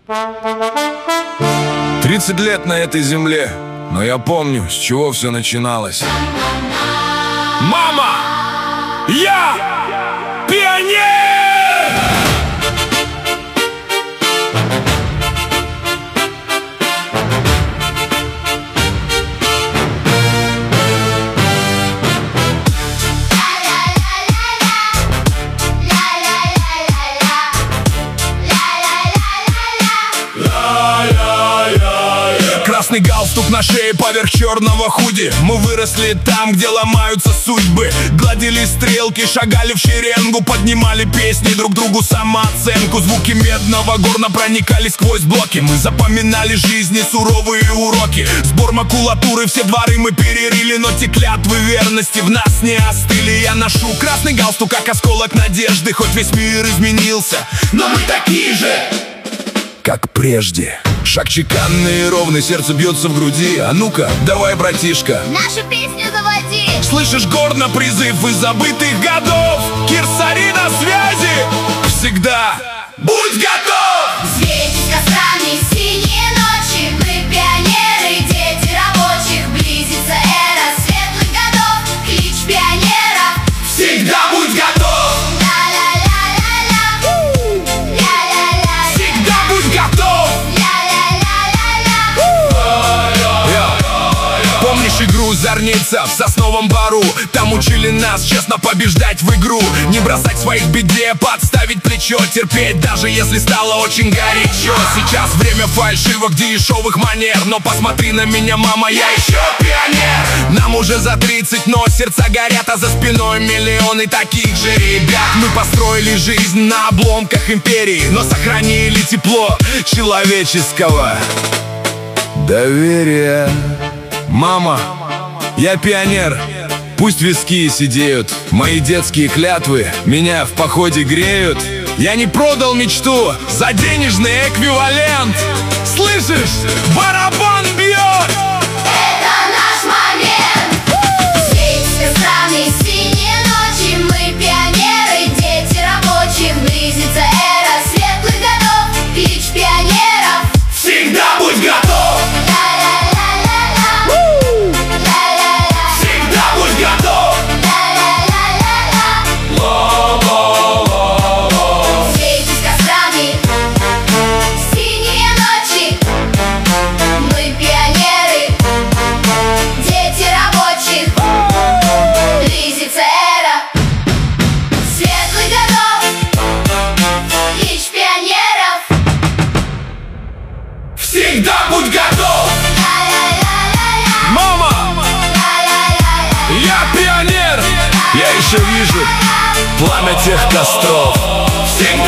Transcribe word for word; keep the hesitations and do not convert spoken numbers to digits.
Тридцать лет на этой земле, но я помню, с чего все начиналось. Мама! Я пионер! Красный галстук на шее поверх черного худи. Мы выросли там, где ломаются судьбы. Гладили стрелки, шагали в шеренгу, поднимали песни друг другу самооценку. Звуки медного горна проникали сквозь блоки. Мы запоминали жизни суровые уроки. Сбор макулатуры, все дворы мы перерыли, но те клятвы верности в нас не остыли. Я ношу красный галстук, как осколок надежды. Хоть весь мир изменился, но мы такие же, как прежде. Шаг чеканный и ровный, сердце бьется в груди. А ну-ка, давай, братишка, нашу песню заводи. Слышишь горно призыв из забытых годов. Кирсари на связи. Всегда будь готов. Светит кострами синие ночи. Мы пионеры, дети рабочих. Близится эра светлых годов. Клич пионеров. Всегда будь готов. Игру «Зорница» в Сосновом Бору. Там учили нас честно побеждать в игру. Не бросать своих в беде, подставить плечо. Терпеть, даже если стало очень горячо. Сейчас время фальшивок, дешевых манер. Но посмотри на меня, мама, я еще пионер. Нам уже за тридцать, но сердца горят. А за спиной миллионы таких же ребят. Мы построили жизнь на обломках империи, но сохранили тепло человеческого доверия. Мама, я пионер, пусть виски сидеют. Мои детские клятвы меня в походе греют. Я не продал мечту за денежный эквивалент. Слышишь, барабан бьет. Это наш момент. Светит кострами синие ночи. Мы пионеры, дети рабочих. Близится эра светлых годов. Клич пионеров. Всегда будь готов. Всегда будь готов! Мама! Я пионер! Я еще вижу пламя тех костров. Всегда